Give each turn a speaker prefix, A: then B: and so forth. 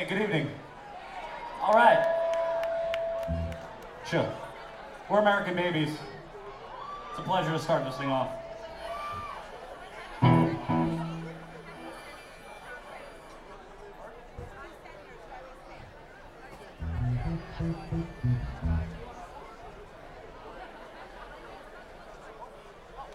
A: Hey, good evening. All right. Sure. We're American Babies. It's a pleasure to start this thing off.